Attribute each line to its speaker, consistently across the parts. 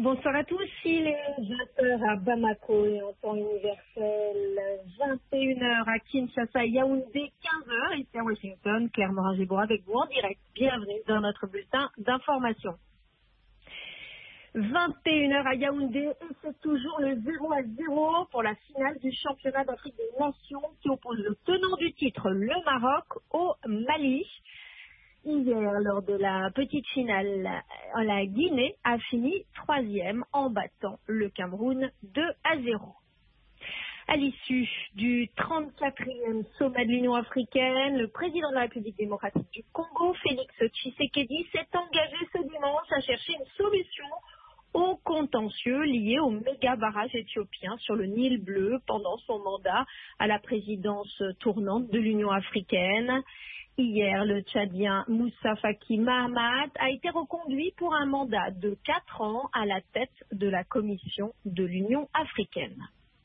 Speaker 1: Bonsoir à tous, il est 20h à Bamako et en temps universel, 21h à Kinshasa, Yaoundé, 15h ici à Washington. Claire Morin-Gibaud avec vous en direct. Bienvenue dans notre bulletin d'information. 21h à Yaoundé et c'est toujours le 0-0 pour la finale du championnat d'Afrique des Nations qui oppose le tenant du titre, le Maroc, au Mali. Hier, lors de la petite finale, la Guinée a fini 3e en battant le Cameroun 2-0. À l'issue du 34e sommet de l'Union africaine, le président de la République démocratique du Congo, Félix Tshisekedi, s'est engagé ce dimanche à chercher une solution au contentieux lié au méga barrage éthiopien sur le Nil bleu pendant son mandat à la présidence tournante de l'Union africaine. Hier, le Tchadien Moussa Faki Mahamat a été reconduit pour un mandat de 4 ans à la tête de la Commission de l'Union africaine.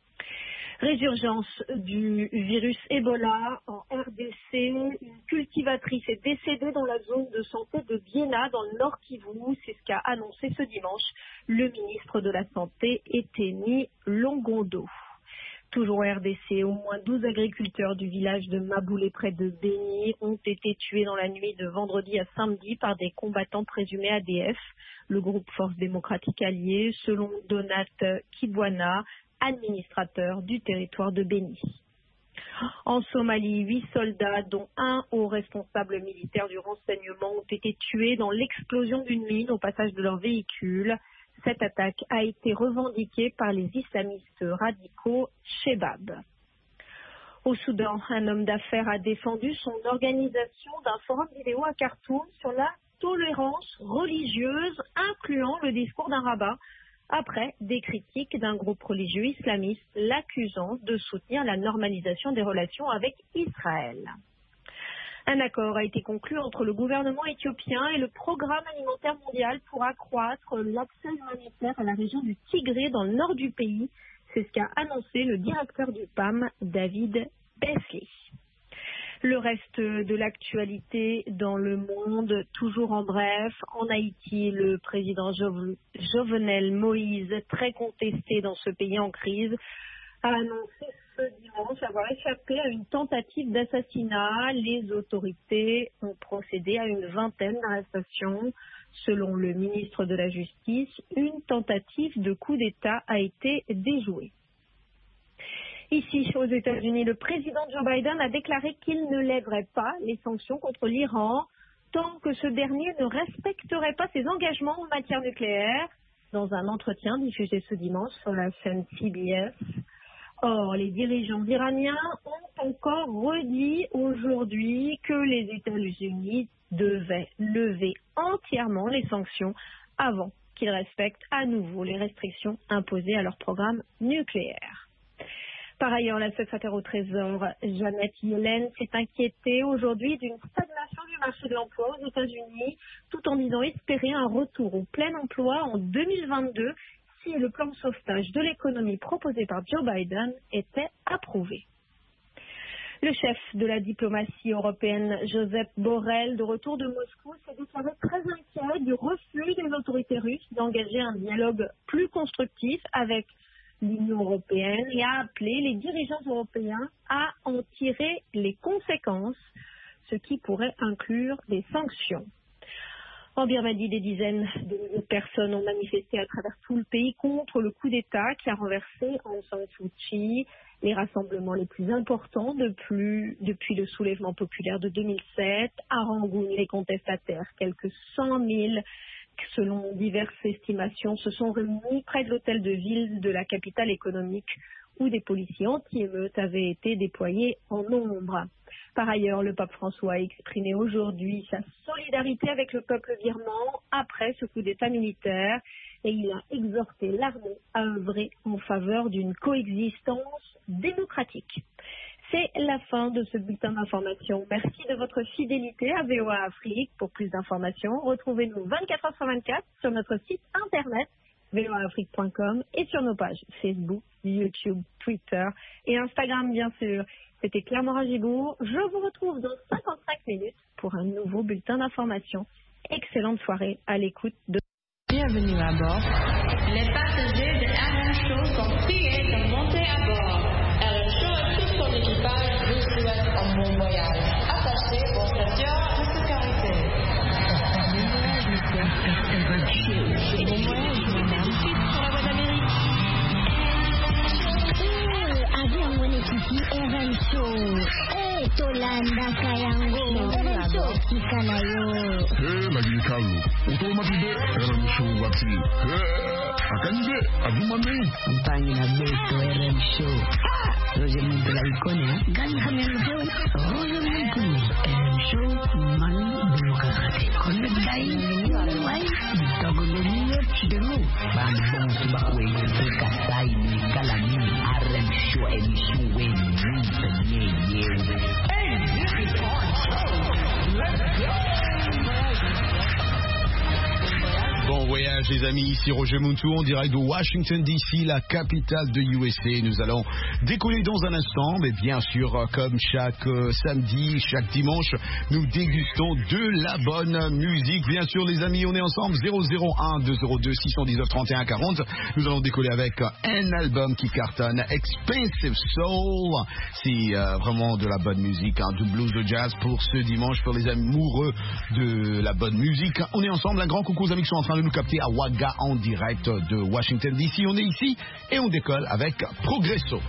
Speaker 1: Résurgence du virus Ebola en RDC. Une cultivatrice est décédée dans la zone de santé de Biena, dans le Nord Kivu. C'est ce qu'a annoncé ce dimanche le ministre de la Santé, Eteni Longondo. Toujours au RDC, au moins 12 agriculteurs du village de Maboulé près de Béni ont été tués dans la nuit de vendredi à samedi par des combattants présumés ADF, le groupe Force démocratique alliée, selon Donat Kibwana, administrateur du territoire de Béni. En Somalie, 8 soldats, dont un haut responsable militaire du renseignement, ont été tués dans l'explosion d'une mine au passage de leur véhicule. Cette attaque a été revendiquée par les islamistes radicaux Shebab. Au Soudan, un homme d'affaires a défendu son organisation d'un forum vidéo à Khartoum sur la tolérance religieuse, incluant le discours d'un rabbin, après des critiques d'un groupe religieux islamiste l'accusant de soutenir la normalisation des relations avec Israël. Un accord a été conclu entre le gouvernement éthiopien et le Programme alimentaire mondial pour accroître l'accès humanitaire à la région du Tigré dans le nord du pays. C'est ce qu'a annoncé le directeur du PAM, David Beasley. Le reste de l'actualité dans le monde, toujours en bref, en Haïti, le président Jovenel Moïse, très contesté dans ce pays en crise, a annoncé ce dimanche avoir échappé à une tentative d'assassinat. Les autorités ont procédé à une vingtaine d'arrestations. Selon le ministre de la Justice, une tentative de coup d'État a été déjouée. Ici, aux États-Unis, le président Joe Biden a déclaré qu'il ne lèverait pas les sanctions contre l'Iran tant que ce dernier ne respecterait pas ses engagements en matière nucléaire, dans un entretien diffusé ce dimanche sur la chaîne CBS. Or, les dirigeants iraniens ont encore redit aujourd'hui que les États-Unis devaient lever entièrement les sanctions avant qu'ils respectent à nouveau les restrictions imposées à leur programme nucléaire. Par ailleurs, la secrétaire au Trésor, Janet Yellen, s'est inquiétée aujourd'hui d'une stagnation du marché de l'emploi aux États-Unis, tout en disant espérer un retour au plein emploi en 2022 si le plan de sauvetage de l'économie proposé par Joe Biden était approuvé. Le chef de la diplomatie européenne, Josep Borrell, de retour de Moscou, s'est déclaré très inquiet du refus des autorités russes d'engager un dialogue plus constructif avec l'Union européenne et a appelé les dirigeants européens à en tirer les conséquences, ce qui pourrait inclure des sanctions. En Birmanie, des dizaines de milliers de personnes ont manifesté à travers tout le pays contre le coup d'État qui a renversé Aung San Suu Kyi. Les rassemblements les plus importants depuis le soulèvement populaire de 2007. À Rangoon, les contestataires, quelques 100 000, selon diverses estimations, se sont réunis près de l'hôtel de ville de la capitale économique où des policiers anti-émeutes avaient été déployés en nombre. Par ailleurs, le pape François a exprimé aujourd'hui sa solidarité avec le peuple birman après ce coup d'État militaire et il a exhorté l'armée à œuvrer en faveur d'une coexistence démocratique. C'est la fin de ce bulletin d'information. Merci de votre fidélité à VOA Afrique. Pour plus d'informations, retrouvez-nous 24h/24 sur notre site internet voaafrique.com et sur nos pages Facebook, YouTube, Twitter et Instagram, bien sûr. C'était Claire Morin-Gibaud. Je vous retrouve dans 55 minutes pour un nouveau bulletin d'information. Excellente soirée à l'écoute de
Speaker 2: Bienvenue à bord.
Speaker 3: Les passagers de RM Show sont priés de monter à bord. RM Show et tout son équipage vous souhaitent un bon voyage. Attachez vos ceintures de sécurité.
Speaker 2: Bon voyage, madame.
Speaker 1: Sur la voie d'Amérique.
Speaker 4: Avion mwenyekiti RM Show. Tolanda Kayango. RM Show kikanayo.
Speaker 5: Lagi kalu. Otomatis RM Show wati. Akanje agumane.
Speaker 2: Mpangi na beto RM Show. Roger Muntu la ikone.
Speaker 4: Gani kami mfeo.
Speaker 2: Roger Muntu. RM Show manu demokrasi. Kone dai. Wai. Togo lomine chidemu. Bambong subakwe. Kasai ni kalani. RM Show emission wen. Hey, this is our show. Let's go.
Speaker 6: Bon voyage les amis, ici Roger Muntu en direct de Washington DC, la capitale de USA. Nous allons décoller dans un instant, mais bien sûr comme chaque samedi, chaque dimanche, nous dégustons de la bonne musique. Bien sûr les amis, on est ensemble 001-202-619-31-40. Nous allons décoller avec un album qui cartonne, Expensive Soul. C'est vraiment de la bonne musique, du blues, de jazz pour ce dimanche, pour les amoureux de la bonne musique. On est ensemble, un grand coucou aux amis qui sont en train de nous capter à Wagga en direct de Washington DC. On est ici et on décolle avec Progresso.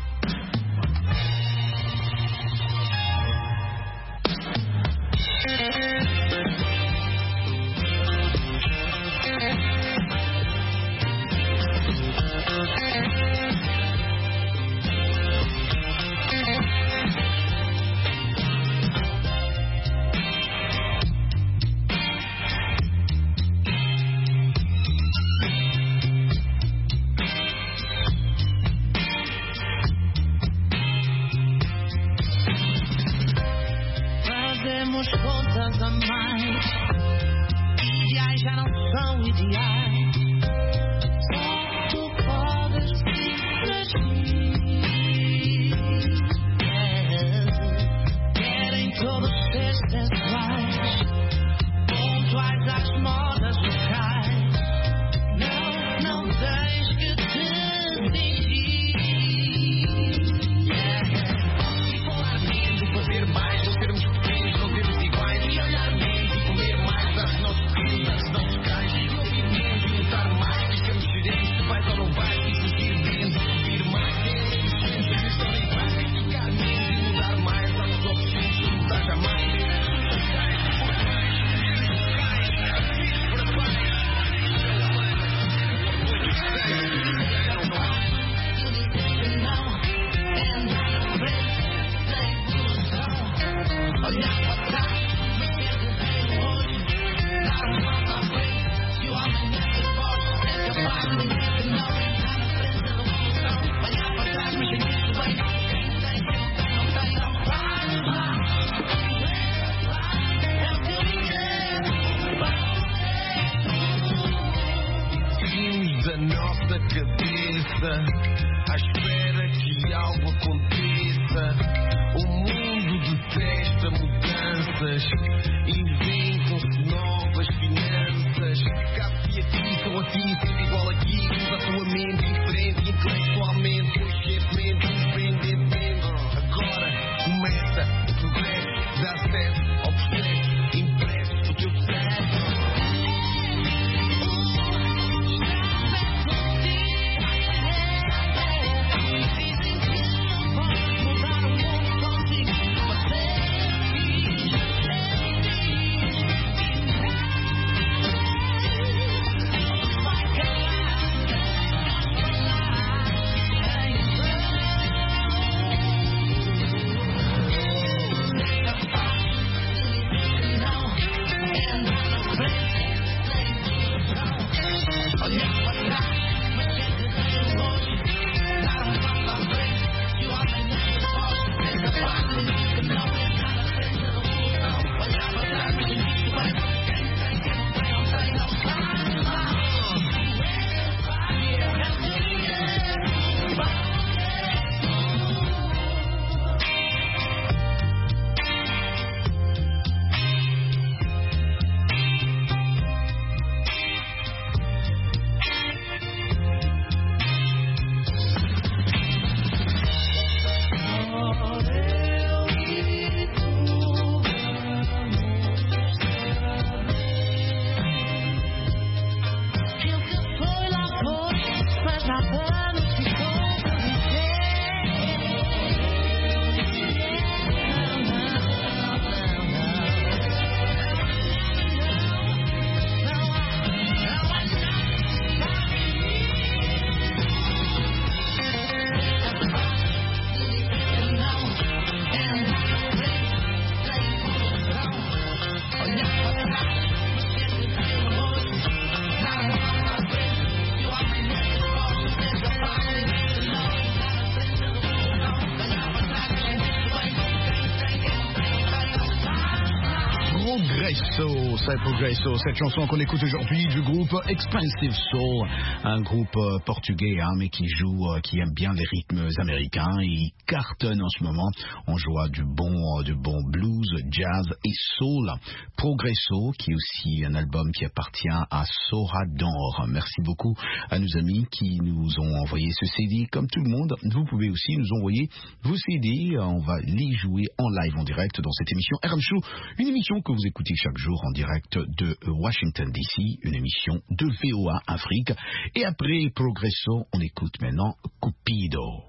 Speaker 7: Contas a mais, ideais já não são ideais. Só tu podes agir. Querem todos ser sensuais, pontuais às modas locais. Não tens que te fingir. E falar menos e fazer mais, não sermos pequenos, não termos iguais. E olhar menos e comer mais, dar os nossos rios, dar os nossos cais. Não ouvir menos e lutar mais, ficamos seremos, se vais ou não vais. E fugir menos, ouvir mais. Estar em paz, ficar menos e mudar mais. Dar os nossos filhos, lutar jamais. Da nossa cabeça, à espera que algo aconteça. O mundo detesta mudanças, inventam-se novas finanças. Cabe-se aqui, sou assim, sempre igual aqui. Usa a tua mente diferente, intelectualmente, conscientemente, independentemente. Agora começa o progresso, dá acesso ao processo, impresso o teu sucesso.
Speaker 6: Progresso, c'est Progresso, cette chanson qu'on écoute aujourd'hui du groupe Expensive Soul, un groupe portugais mais qui aime bien les rythmes américains et il cartonne en ce moment. On joue du bon blues, jazz et soul. Progresso, qui est aussi un album qui appartient à Sorador. Merci beaucoup à nos amis qui nous ont envoyé ce CD. Comme tout le monde, vous pouvez aussi nous envoyer vos CD. On va les jouer en live, en direct dans cette émission RM Show, une émission que vous écoutez chaque jour en direct de Washington DC, une émission de VOA Afrique. Et après Progresso, on écoute maintenant Cupido.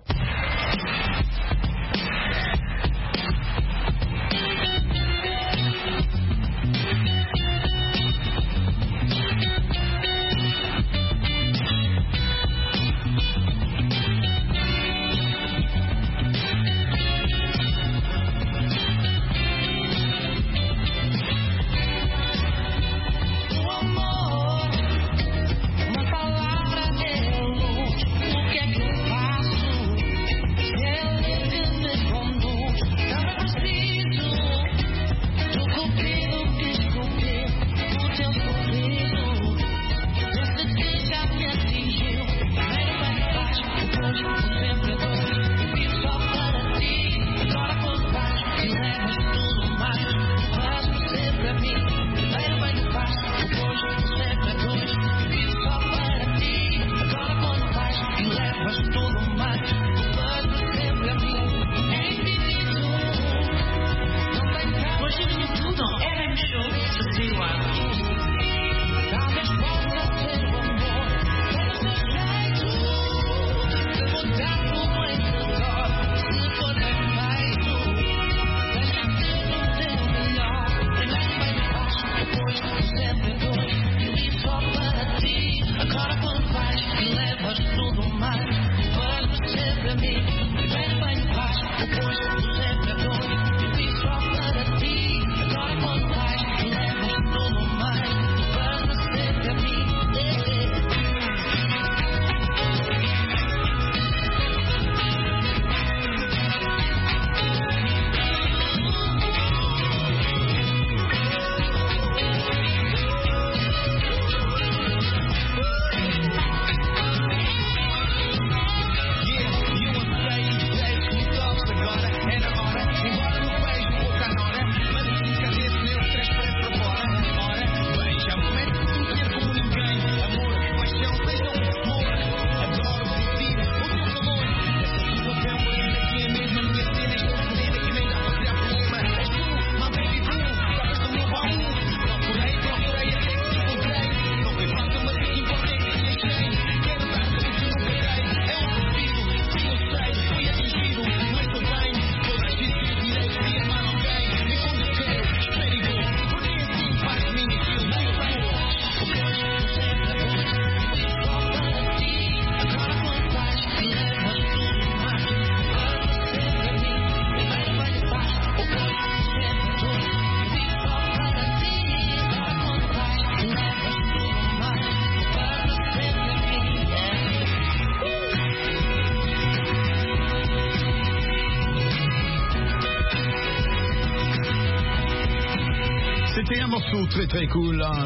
Speaker 6: Très très cool, hein?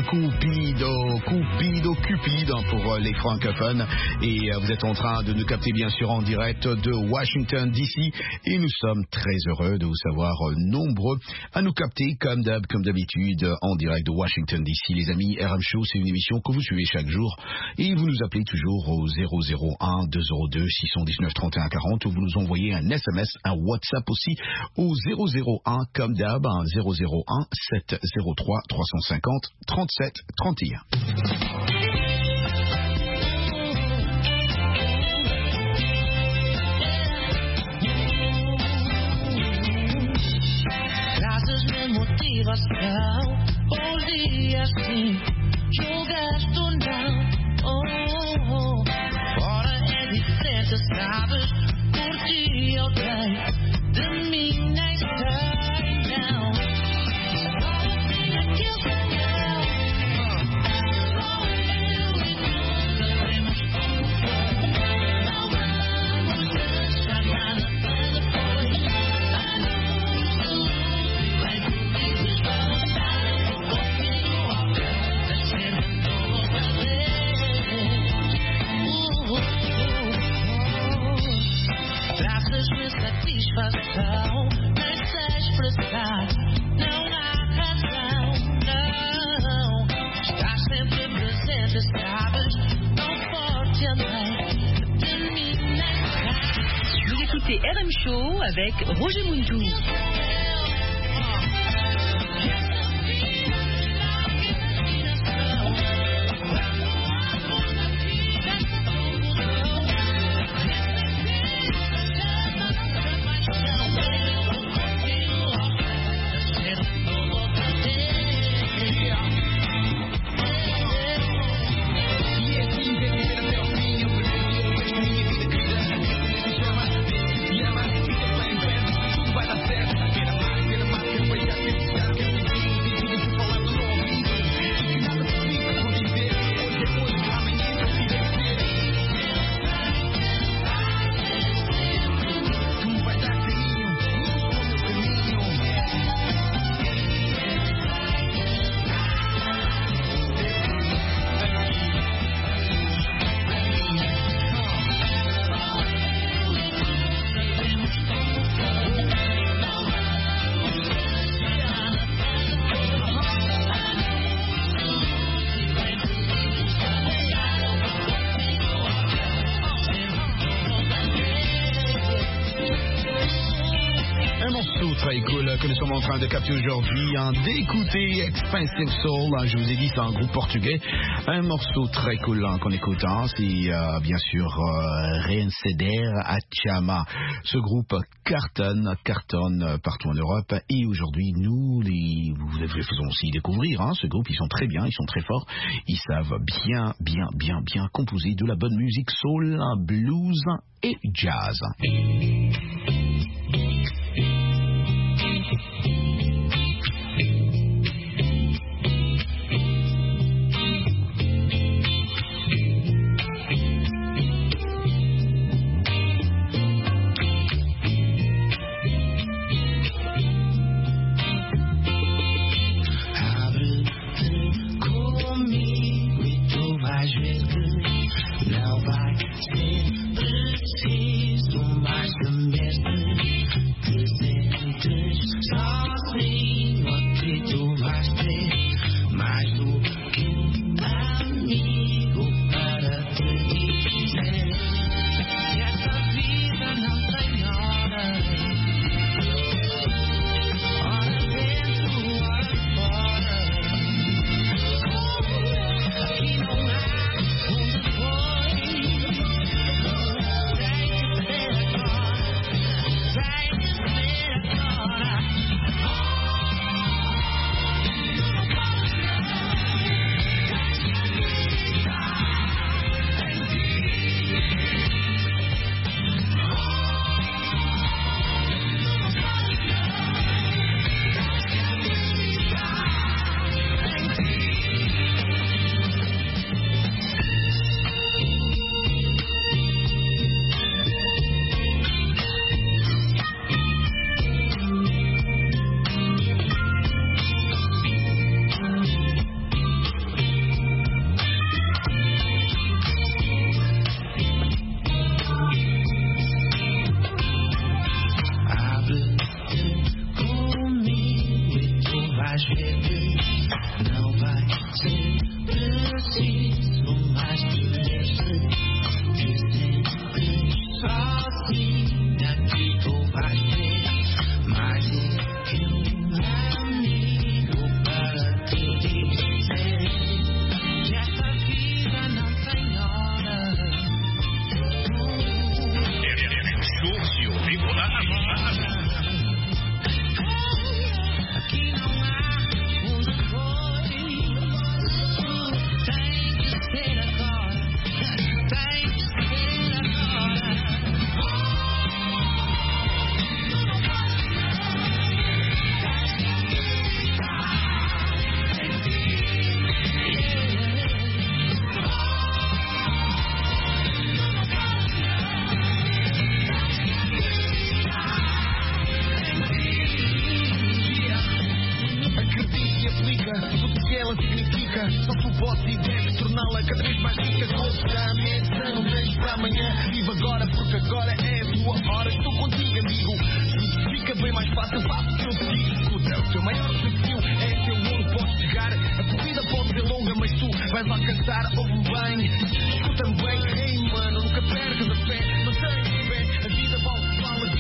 Speaker 6: Cupid pour les francophones. Et vous êtes en train de nous capter bien sûr en direct de Washington DC. Et nous sommes très heureux de vous savoir nombreux à nous capter comme d'habitude en direct de Washington DC. Les amis, RM Show, c'est une émission que vous suivez chaque jour. Et vous nous appelez toujours au 001 202 619 31 40 ou vous nous envoyez un SMS, un WhatsApp aussi au 001 comme d'hab, 001 703 350 37 31.
Speaker 8: Trazes de motivação, bons dias sim, julgaste ou não. Fora é diferente, sabes, por ti eu tenho, de mim nem sei, não.
Speaker 9: écoutez RM Show avec Roger Muntou.
Speaker 6: Que nous sommes en train de capter aujourd'hui, d'écouter Expensive Soul. Je vous ai dit, c'est un groupe portugais. Un morceau très cool qu'on écoute, c'est bien sûr Reinceder a Chama. Ce groupe cartonne partout en Europe. Et aujourd'hui, nous les faisons aussi découvrir ce groupe. Ils sont très bien, ils sont très forts. Ils savent bien composer de la bonne musique soul, blues et jazz.
Speaker 7: Vais lá cantar, ouve bem, escuta-me bem. Ei mano, nunca percas a fé, mantém-te em pé. A vida vale,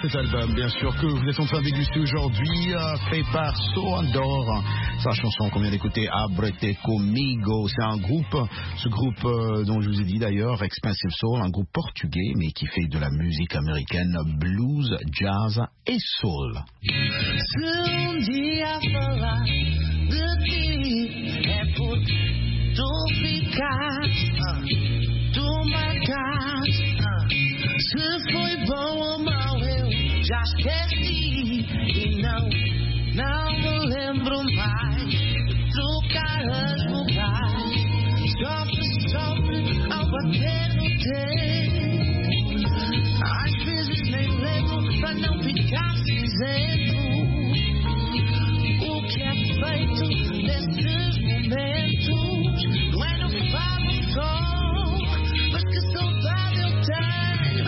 Speaker 6: cet album, bien sûr, que vous êtes en train de déguster aujourd'hui, fait par So Andor. Sa chanson qu'on vient d'écouter, Abrete Comigo, c'est un groupe, ce groupe dont je vous ai dit d'ailleurs, Expensive Soul, un groupe portugais, mais qui fait de la musique américaine, blues, jazz et soul.
Speaker 8: Se dia falar de ti é por tu ficar, tu marcar. Se foi bom ou mau eu já esqueci e não me lembro mais de trocar as vogais. Sofre ao bater no tempo. Às vezes nem lembro para não ficar cinzento. O que é feito desses momentos não é no fado só, mas que saudade eu tenho.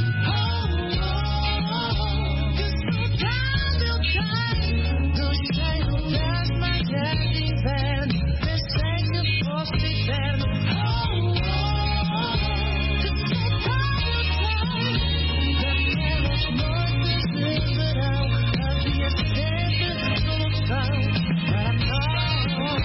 Speaker 8: Que saudade eu tenho do cheiro das manhãs de inverno. Pensei que fosse eterno. Que saudade eu tenho daquelas noites de verão. Havia sempre solução para nós.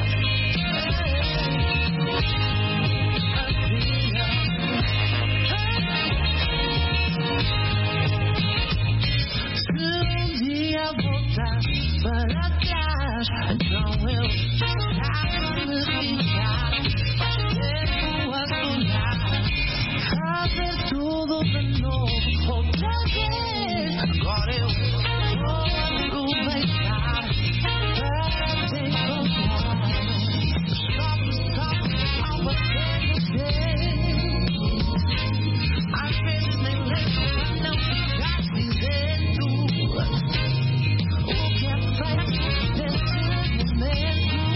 Speaker 8: Se um dia voltar para trás, então eu estava me ficar tempo a sonhar, fazer tudo de novo outra vez. Agora eu vou aproveitar para te encontrar. Sofre ao bater no tempo. Às vezes nem lembro para não ficar cinzento. O que é feito desses momentos não é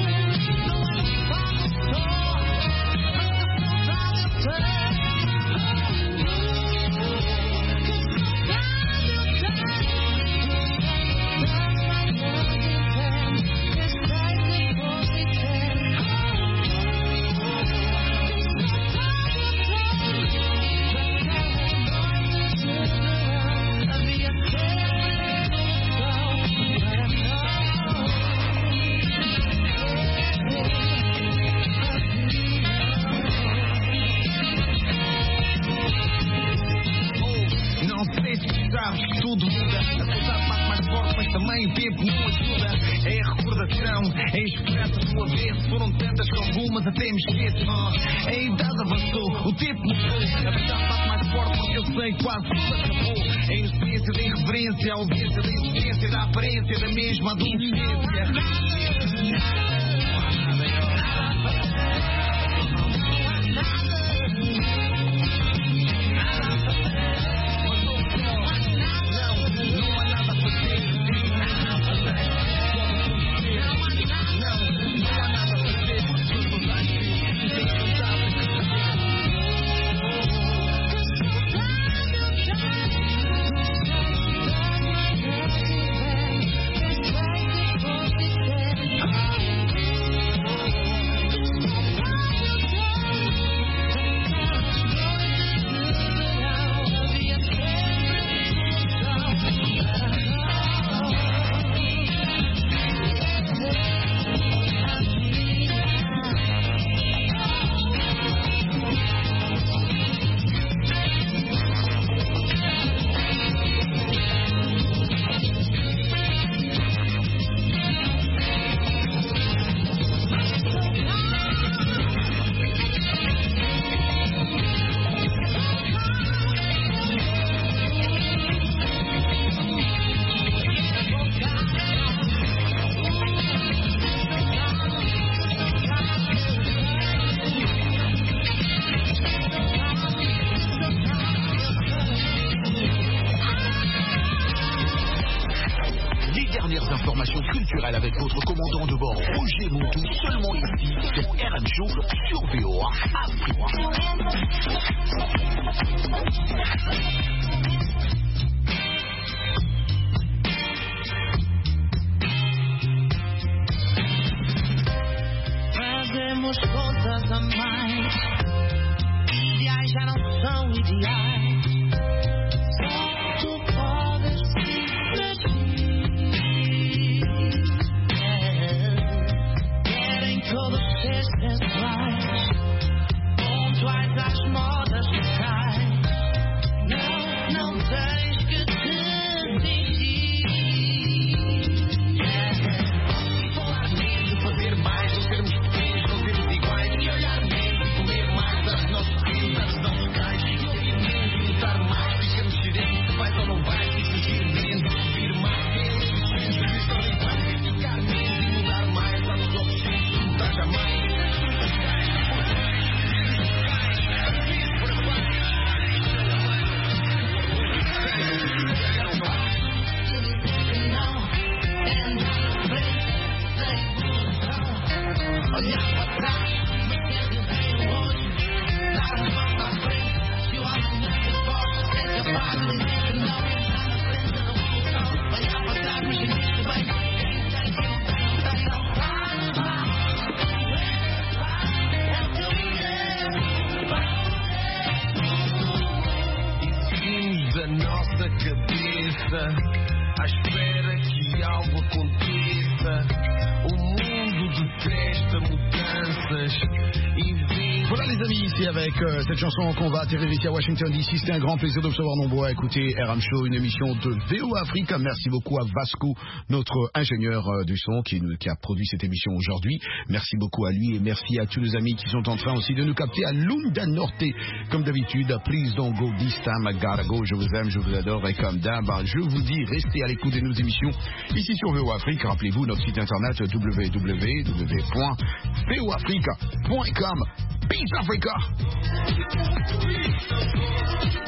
Speaker 8: fácil só, mas que saudade eu tenho. Que saudade eu tenho das manhãs de inverno. Pensei que fosse eterno.
Speaker 7: Não sei se sabes, tudo muda. A saudade bate mais forte, mas também o tempo não ajuda. É a recordação, é a esperança do avesso. Foram tantas que algumas até me esqueço. A idade avançou, o tempo mudou. A verdade bate mais forte porque eu sei que quase tudo acabou. A inocência da irreverência, a ausência da inocência, da aparência da mesma adolescência.
Speaker 6: Avec votre commandant de bord Roger Montou, seulement ici sur RM Show sur VOA Afrique.
Speaker 8: Fazemos contas a mais, ideais já não são ideais. Só tu podes
Speaker 7: cabeça, à espera que algo aconteça. O mundo detesta mudanças e vem.
Speaker 6: Voilà les amis, c'est avec cette chanson qu'on va atterrir ici à Washington DC. C'était un grand plaisir de vous recevoir nombreux à écouter RM Show, une émission de VOA Africa. Merci beaucoup à Vasco, notre ingénieur du son qui a produit cette émission aujourd'hui. Merci beaucoup à lui et merci à tous les amis qui sont en train aussi de nous capter à Lunda Norte. Comme d'habitude, please don't go this time, I gotta go. Je vous aime, je vous adore et comme d'hab, je vous dis, restez à l'écoute de nos émissions ici sur VOA Africa. Rappelez-vous notre site internet www.voafrica.com. Peace Africa!